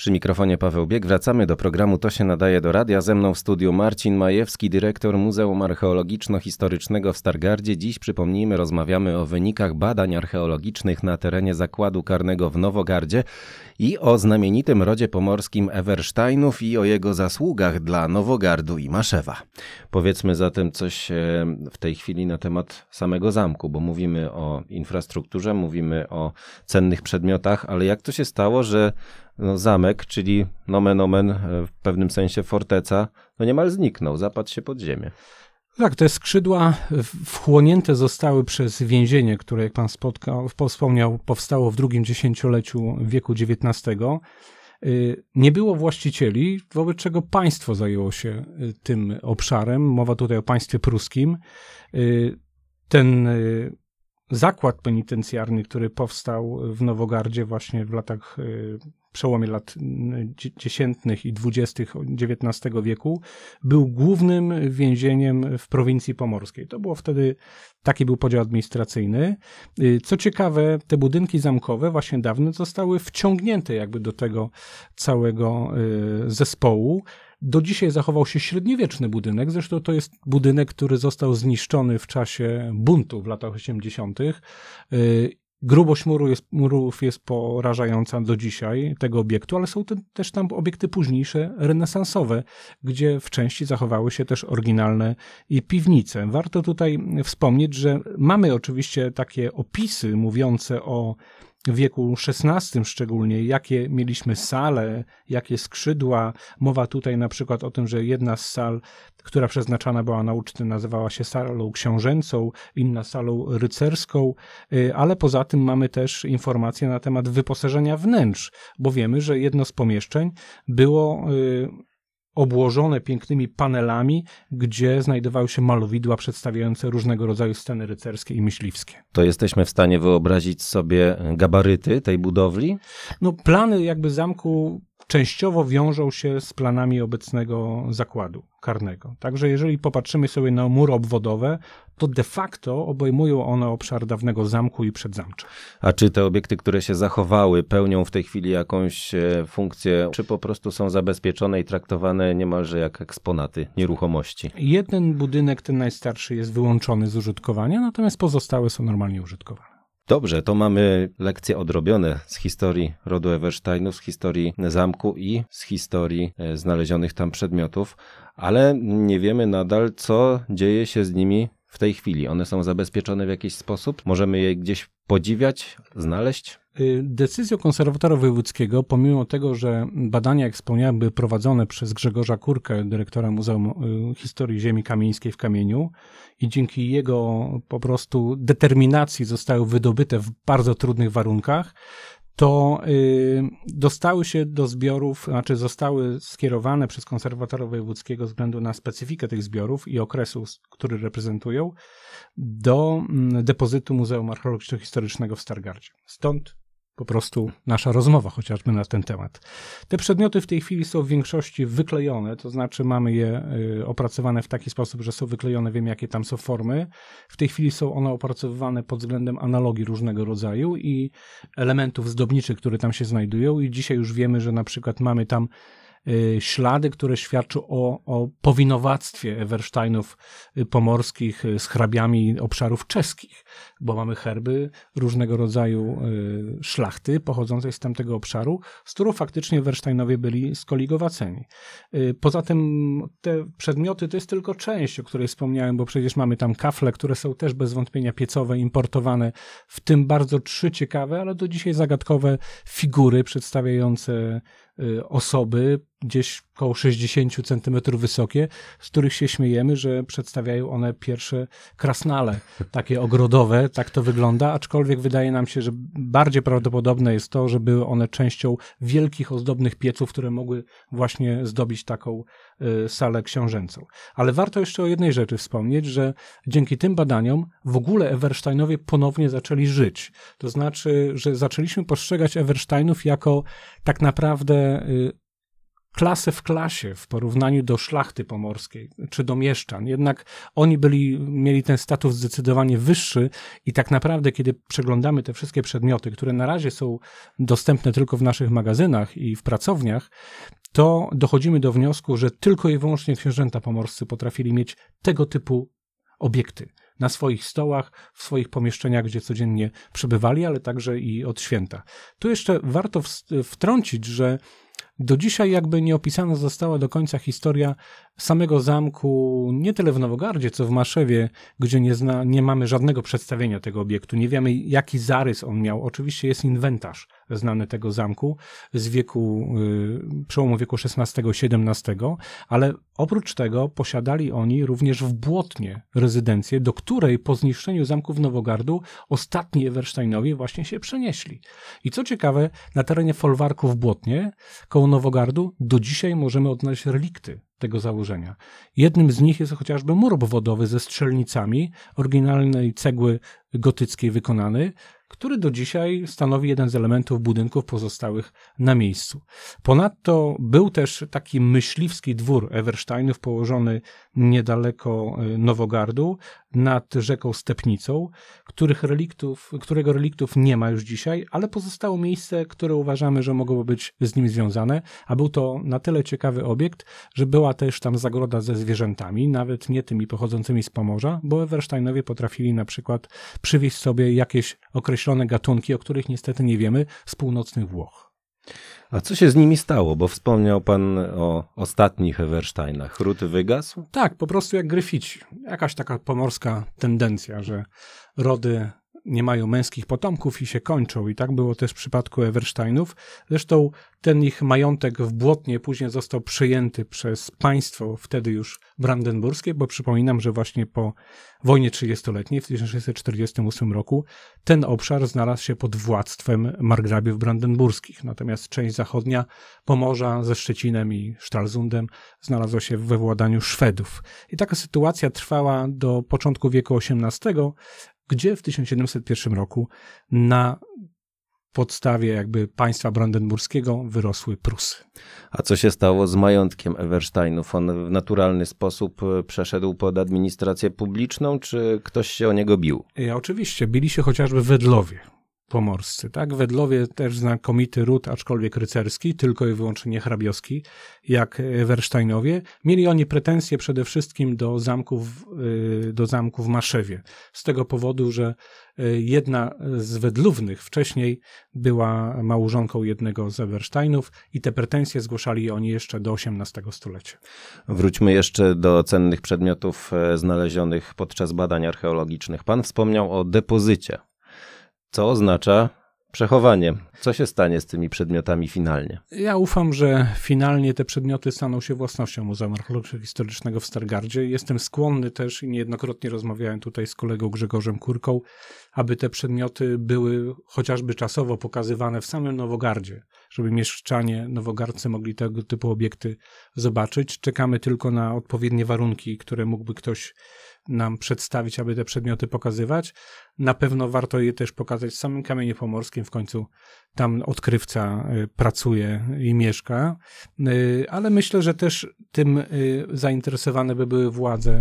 Przy mikrofonie Paweł Bieg. Wracamy do programu To się nadaje do radia. Ze mną w studiu Marcin Majewski, dyrektor Muzeum Archeologiczno-Historycznego w Stargardzie. Dziś, przypomnijmy, rozmawiamy o wynikach badań archeologicznych na terenie Zakładu Karnego w Nowogardzie i o znamienitym rodzie pomorskim Ewersteinów i o jego zasługach dla Nowogardu i Maszewa. Powiedzmy zatem coś w tej chwili na temat samego zamku, bo mówimy o infrastrukturze, mówimy o cennych przedmiotach, ale jak to się stało, że zamek, czyli nomen omen w pewnym sensie forteca, niemal zniknął, zapadł się pod ziemię. Tak, te skrzydła wchłonięte zostały przez więzienie, które, jak pan wspomniał, powstało w drugim dziesięcioleciu wieku XIX. Nie było właścicieli, wobec czego państwo zajęło się tym obszarem. Mowa tutaj o państwie pruskim. Ten zakład penitencjarny, który powstał w Nowogardzie właśnie w latach, przełomie lat 10. i 20. XIX wieku, był głównym więzieniem w prowincji pomorskiej. To było wtedy, taki był podział administracyjny. Co ciekawe, te budynki zamkowe właśnie dawne zostały wciągnięte jakby do tego całego zespołu. Do dzisiaj zachował się średniowieczny budynek, zresztą to jest budynek, który został zniszczony w czasie buntu w latach 80. Grubość murów jest porażająca do dzisiaj tego obiektu, ale są też tam obiekty późniejsze, renesansowe, gdzie w części zachowały się też oryginalne piwnice. Warto tutaj wspomnieć, że mamy oczywiście takie opisy mówiące o wieku XVI szczególnie, jakie mieliśmy sale, jakie skrzydła. Mowa tutaj na przykład o tym, że jedna z sal, która przeznaczana była na uczty, nazywała się salą książęcą, inna salą rycerską, ale poza tym mamy też informacje na temat wyposażenia wnętrz, bo wiemy, że jedno z pomieszczeń było obłożone pięknymi panelami, gdzie znajdowały się malowidła przedstawiające różnego rodzaju sceny rycerskie i myśliwskie. To jesteśmy w stanie wyobrazić sobie gabaryty tej budowli? Plany jakby zamku częściowo wiążą się z planami obecnego zakładu karnego. Także jeżeli popatrzymy sobie na mury obwodowe, to de facto obejmują one obszar dawnego zamku i przedzamcza. A czy te obiekty, które się zachowały, pełnią w tej chwili jakąś funkcję, czy po prostu są zabezpieczone i traktowane niemalże jak eksponaty nieruchomości? Jeden budynek, ten najstarszy, jest wyłączony z użytkowania, natomiast pozostałe są normalnie użytkowane. Dobrze, to mamy lekcje odrobione z historii rodu Ewersteinów, z historii zamku i z historii znalezionych tam przedmiotów, ale nie wiemy nadal, co dzieje się z nimi w tej chwili. One są zabezpieczone w jakiś sposób? Możemy je gdzieś podziwiać, znaleźć? Decyzją konserwatora wojewódzkiego, pomimo tego, że badania, jak wspomniałem, były prowadzone przez Grzegorza Kurkę, dyrektora Muzeum Historii Ziemi Kamieńskiej w Kamieniu, i dzięki jego po prostu determinacji zostały wydobyte w bardzo trudnych warunkach, to dostały się do zbiorów, znaczy zostały skierowane przez konserwatora wojewódzkiego ze względu na specyfikę tych zbiorów i okresu, który reprezentują, do depozytu Muzeum Archeologiczno-Historycznego w Stargardzie. Stąd po prostu nasza rozmowa chociażby na ten temat. Te przedmioty w tej chwili są w większości wyklejone, to znaczy mamy je opracowane w taki sposób, że są wyklejone, wiem jakie tam są formy. W tej chwili są one opracowywane pod względem analogii różnego rodzaju i elementów zdobniczych, które tam się znajdują, i dzisiaj już wiemy, że na przykład mamy tam ślady, które świadczą o powinowactwie Ewersteinów pomorskich z hrabiami obszarów czeskich, bo mamy herby różnego rodzaju szlachty pochodzącej z tamtego obszaru, z którą faktycznie Ewersteinowie byli skoligowaceni. Poza tym te przedmioty to jest tylko część, o której wspomniałem, bo przecież mamy tam kafle, które są też bez wątpienia piecowe, importowane, w tym bardzo 3 ciekawe, ale do dzisiaj zagadkowe figury przedstawiające osoby, gdzieś około 60 cm wysokie, z których się śmiejemy, że przedstawiają one pierwsze krasnale, takie ogrodowe, tak to wygląda, aczkolwiek wydaje nam się, że bardziej prawdopodobne jest to, że były one częścią wielkich, ozdobnych pieców, które mogły właśnie zdobić taką salę książęcą. Ale warto jeszcze o jednej rzeczy wspomnieć, że dzięki tym badaniom w ogóle Ewersteinowie ponownie zaczęli żyć. To znaczy, że zaczęliśmy postrzegać Ewersteinów jako tak naprawdę klasę w klasie w porównaniu do szlachty pomorskiej czy do mieszczan. Jednak oni mieli ten status zdecydowanie wyższy i tak naprawdę, kiedy przeglądamy te wszystkie przedmioty, które na razie są dostępne tylko w naszych magazynach i w pracowniach, to dochodzimy do wniosku, że tylko i wyłącznie książęta pomorscy potrafili mieć tego typu obiekty na swoich stołach, w swoich pomieszczeniach, gdzie codziennie przebywali, ale także i od święta. Tu jeszcze warto wtrącić, że do dzisiaj jakby nie opisana została do końca historia samego zamku, nie tyle w Nowogardzie, co w Maszewie, gdzie nie mamy żadnego przedstawienia tego obiektu. Nie wiemy, jaki zarys on miał. Oczywiście jest inwentarz znany tego zamku z przełomu wieku XVI-XVII, ale oprócz tego posiadali oni również w Błotnie rezydencję, do której po zniszczeniu zamków Nowogardu ostatni Ewersteinowie właśnie się przenieśli. I co ciekawe, na terenie folwarku w Błotnie, koło Nowogardu, do dzisiaj możemy odnaleźć relikty tego założenia. Jednym z nich jest chociażby mur obwodowy ze strzelnicami, oryginalnej cegły gotyckiej wykonany, który do dzisiaj stanowi jeden z elementów budynków pozostałych na miejscu. Ponadto był też taki myśliwski dwór Ewersteinów położony niedaleko Nowogardu nad rzeką Stepnicą, którego reliktów nie ma już dzisiaj, ale pozostało miejsce, które uważamy, że mogło być z nim związane, a był to na tyle ciekawy obiekt, że była też tam zagroda ze zwierzętami, nawet nie tymi pochodzącymi z Pomorza, bo Ewersteinowie potrafili na przykład przywieźć sobie jakieś określone gatunki, o których niestety nie wiemy, z północnych Włoch. A co się z nimi stało? Bo wspomniał pan o ostatnich Ewersteinach. Ród wygasł? Tak, po prostu jak gryfici. Jakaś taka pomorska tendencja, że rody nie mają męskich potomków i się kończą. I tak było też w przypadku Ewersteinów. Zresztą ten ich majątek w Błotnie później został przejęty przez państwo, wtedy już brandenburskie, bo przypominam, że właśnie po wojnie 30-letniej w 1648 roku ten obszar znalazł się pod władztwem margrabiów brandenburskich. Natomiast część zachodnia Pomorza ze Szczecinem i Stralsundem znalazła się we władaniu Szwedów. I taka sytuacja trwała do początku wieku XVIII, gdzie w 1701 roku na podstawie jakby państwa brandenburskiego wyrosły Prusy. A co się stało z majątkiem Ewersteinów? On w naturalny sposób przeszedł pod administrację publiczną, czy ktoś się o niego bił? Oczywiście, bili się chociażby Wedlowie pomorscy, tak? Wedlowie też znakomity ród, aczkolwiek rycerski, tylko i wyłącznie hrabiowski, jak Ewersteinowie. Mieli oni pretensje przede wszystkim do zamku w Maszewie. Z tego powodu, że jedna z Wedlównych wcześniej była małżonką jednego z Ewersteinów i te pretensje zgłaszali oni jeszcze do XVIII stulecia. Wróćmy jeszcze do cennych przedmiotów znalezionych podczas badań archeologicznych. Pan wspomniał o depozycie. Co oznacza przechowanie? Co się stanie z tymi przedmiotami finalnie? Ja ufam, że finalnie te przedmioty staną się własnością Muzeum Archeologiczno-Historycznego w Stargardzie. Jestem skłonny też i niejednokrotnie rozmawiałem tutaj z kolegą Grzegorzem Kurką, aby te przedmioty były chociażby czasowo pokazywane w samym Nowogardzie, żeby mieszczanie nowogardcy mogli tego typu obiekty zobaczyć. Czekamy tylko na odpowiednie warunki, które mógłby ktoś nam przedstawić, aby te przedmioty pokazywać. Na pewno warto je też pokazać w samym Kamieniu Pomorskim, w końcu tam odkrywca pracuje i mieszka, ale myślę, że też tym zainteresowane by były władze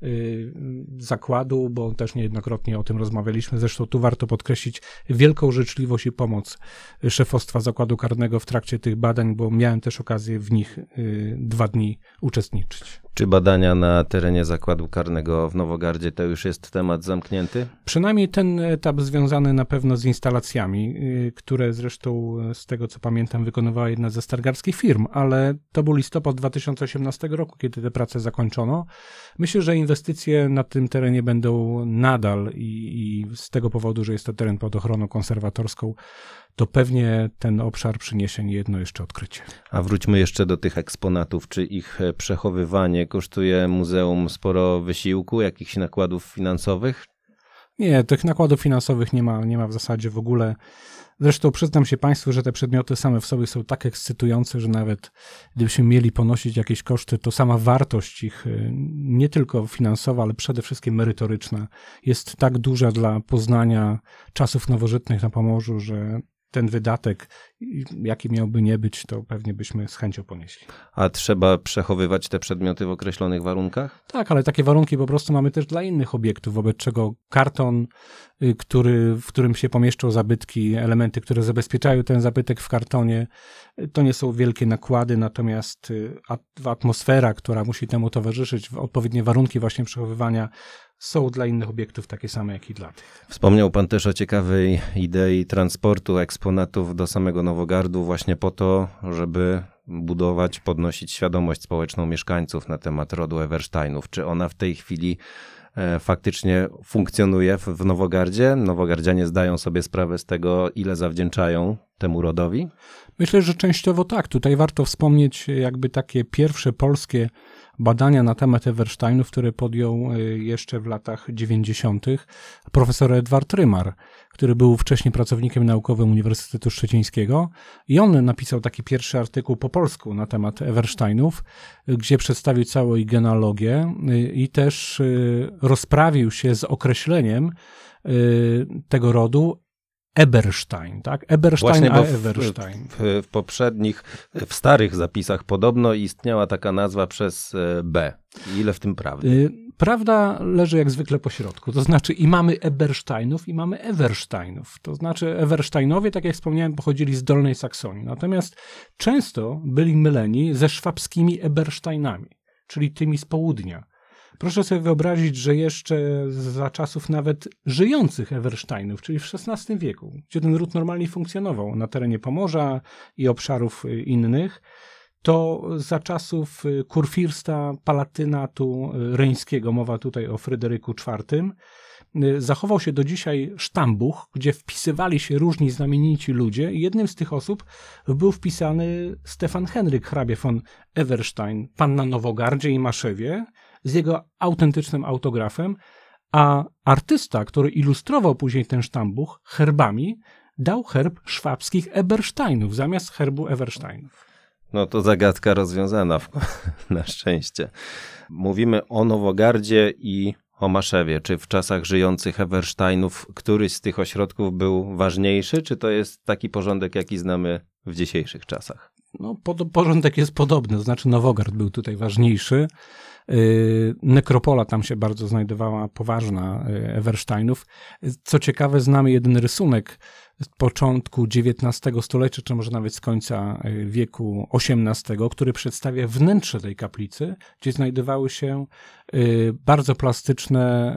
zakładu, bo też niejednokrotnie o tym rozmawialiśmy. Zresztą tu warto podkreślić wielką życzliwość i pomoc szefostwa Zakładu Karnego w trakcie tych badań, bo miałem też okazję w nich 2 dni uczestniczyć. Czy badania na terenie Zakładu Karnego w Nowogardzie to już jest temat zamknięty? Przynajmniej ten etap związany na pewno z instalacjami, które zresztą z tego co pamiętam wykonywała jedna ze stargardzkich firm, ale to był listopad 2018 roku, kiedy te prace zakończono. Myślę, że inwestycje na tym terenie będą nadal i z tego powodu, że jest to teren pod ochroną konserwatorską, to pewnie ten obszar przyniesie niejedno jeszcze odkrycie. A wróćmy jeszcze do tych eksponatów. Czy ich przechowywanie kosztuje muzeum sporo wysiłku, jakichś nakładów finansowych? Nie, tych nakładów finansowych nie ma w zasadzie w ogóle. Zresztą przyznam się Państwu, że te przedmioty same w sobie są tak ekscytujące, że nawet gdybyśmy mieli ponosić jakieś koszty, to sama wartość ich, nie tylko finansowa, ale przede wszystkim merytoryczna, jest tak duża dla poznania czasów nowożytnych na Pomorzu, że ten wydatek, jaki miałby nie być, to pewnie byśmy z chęcią ponieśli. A trzeba przechowywać te przedmioty w określonych warunkach? Tak, ale takie warunki po prostu mamy też dla innych obiektów, wobec czego karton, w którym się pomieszczą zabytki, elementy, które zabezpieczają ten zabytek w kartonie, to nie są wielkie nakłady, natomiast atmosfera, która musi temu towarzyszyć, odpowiednie warunki właśnie przechowywania są dla innych obiektów takie same, jak i dla tych. Wspomniał pan też o ciekawej idei transportu eksponatów do samego Nowogardu właśnie po to, żeby budować, podnosić świadomość społeczną mieszkańców na temat rodu Ewersteinów. Czy ona w tej chwili faktycznie funkcjonuje w Nowogardzie? Nowogardzianie zdają sobie sprawę z tego, ile zawdzięczają temu rodowi? Myślę, że częściowo tak. Tutaj warto wspomnieć jakby takie pierwsze polskie badania na temat Ewersteinów, które podjął jeszcze w latach 90. profesor Edward Rymar, który był wcześniej pracownikiem naukowym Uniwersytetu Szczecińskiego i on napisał taki pierwszy artykuł po polsku na temat Ewersteinów, gdzie przedstawił całą ich genealogię i też rozprawił się z określeniem tego rodu Eberstein, tak? Eberstein, właśnie, a Ewerstein. W poprzednich, w starych zapisach podobno istniała taka nazwa przez B. Ile w tym prawdy? Prawda leży jak zwykle po środku. To znaczy i mamy Ebersteinów, i mamy Ewersteinów. To znaczy Ewersteinowie, tak jak wspomniałem, pochodzili z Dolnej Saksonii. Natomiast często byli myleni ze szwabskimi Ebersteinami, czyli tymi z południa. Proszę sobie wyobrazić, że jeszcze za czasów nawet żyjących Ewersteinów, czyli w XVI wieku, gdzie ten ród normalnie funkcjonował na terenie Pomorza i obszarów innych, to za czasów kurfirsta palatynatu reńskiego, mowa tutaj o Fryderyku IV, zachował się do dzisiaj sztambuch, gdzie wpisywali się różni znamienici ludzie i jednym z tych osób był wpisany Stefan Henryk, hrabia von Ewerstein, pan na Nowogardzie i Maszewie, z jego autentycznym autografem, a artysta, który ilustrował później ten sztambuch herbami, dał herb szwabskich Ebersteinów zamiast herbu Ewersteinów. No to zagadka rozwiązana na szczęście. Mówimy o Nowogardzie i o Maszewie. Czy w czasach żyjących Ewersteinów któryś z tych ośrodków był ważniejszy, czy to jest taki porządek, jaki znamy w dzisiejszych czasach? No, porządek jest podobny, to znaczy Nowogard był tutaj ważniejszy. Nekropola tam się bardzo znajdowała poważna Ewersteinów. Co ciekawe, znamy jeden rysunek z początku XIX stulecia, czy może nawet z końca wieku XVIII, który przedstawia wnętrze tej kaplicy, gdzie znajdowały się bardzo plastyczne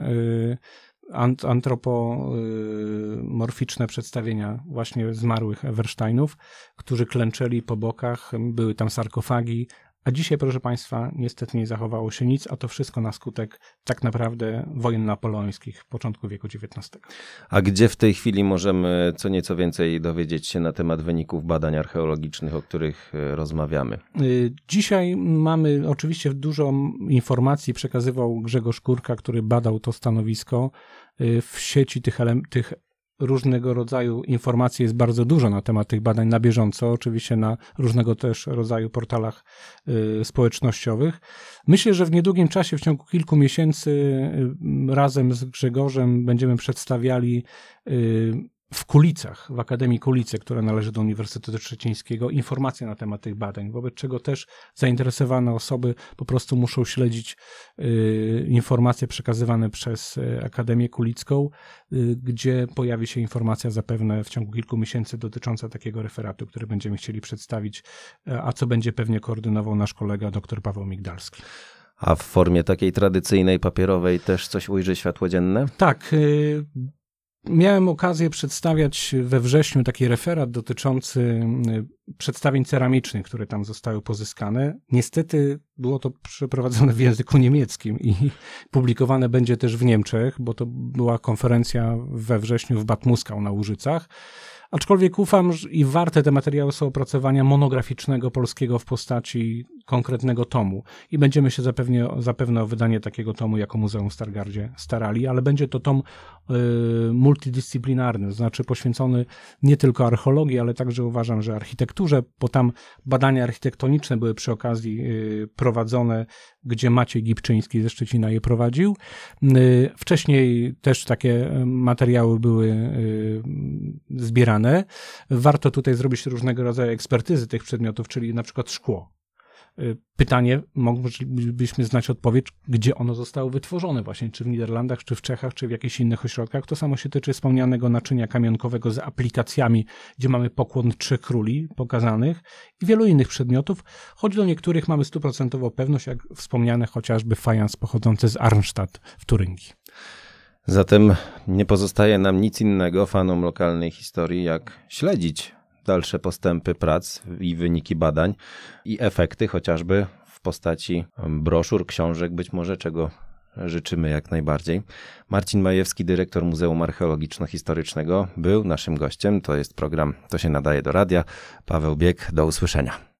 antropomorficzne przedstawienia właśnie zmarłych Ewersteinów, którzy klęczeli po bokach, były tam sarkofagi, a dzisiaj, proszę Państwa, niestety nie zachowało się nic, a to wszystko na skutek tak naprawdę wojen napoleońskich początku wieku XIX. A gdzie w tej chwili możemy co nieco więcej dowiedzieć się na temat wyników badań archeologicznych, o których rozmawiamy? Dzisiaj mamy oczywiście dużo informacji, przekazywał Grzegorz Kurka, który badał to stanowisko. W sieci tych różnego rodzaju informacji jest bardzo dużo na temat tych badań na bieżąco, oczywiście na różnego też rodzaju portalach społecznościowych. Myślę, że w niedługim czasie, w ciągu kilku miesięcy razem z Grzegorzem będziemy przedstawiali w Kulicach, w Akademii Kulice, która należy do Uniwersytetu Szczecińskiego, informacje na temat tych badań, wobec czego też zainteresowane osoby po prostu muszą śledzić informacje przekazywane przez Akademię Kulicką, gdzie pojawi się informacja zapewne w ciągu kilku miesięcy dotycząca takiego referatu, który będziemy chcieli przedstawić, a co będzie pewnie koordynował nasz kolega dr Paweł Migdalski. A w formie takiej tradycyjnej, papierowej też coś ujrzy światło dzienne? Tak. Miałem okazję przedstawiać we wrześniu taki referat dotyczący przedstawień ceramicznych, które tam zostały pozyskane. Niestety było to przeprowadzone w języku niemieckim i publikowane będzie też w Niemczech, bo to była konferencja we wrześniu w Bad Muskau na Łużycach. Aczkolwiek ufam i warte te materiały są opracowania monograficznego polskiego w postaci konkretnego tomu i będziemy się zapewne o wydanie takiego tomu jako Muzeum w Stargardzie starali, ale będzie to tom multidyscyplinarny, to znaczy poświęcony nie tylko archeologii, ale także uważam, że architekturze, bo tam badania architektoniczne były przy okazji prowadzone, gdzie Maciej Gibczyński ze Szczecina je prowadził. Wcześniej też takie materiały były zbierane. Warto tutaj zrobić różnego rodzaju ekspertyzy tych przedmiotów, czyli na przykład szkło. Pytanie, moglibyśmy znać odpowiedź, gdzie ono zostało wytworzone właśnie, czy w Niderlandach, czy w Czechach, czy w jakichś innych ośrodkach. To samo się tyczy wspomnianego naczynia kamionkowego z aplikacjami, gdzie mamy pokłon 3 króli pokazanych i wielu innych przedmiotów, choć do niektórych mamy 100% pewność, jak wspomniane chociażby fajans pochodzący z Arnstadt w Turyngii. Zatem nie pozostaje nam nic innego, fanom lokalnej historii, jak śledzić dalsze postępy prac i wyniki badań i efekty chociażby w postaci broszur, książek, być może czego życzymy jak najbardziej. Marcin Majewski, dyrektor Muzeum Archeologiczno-Historycznego, był naszym gościem. To jest program To się nadaje do radia. Paweł Bieg, do usłyszenia.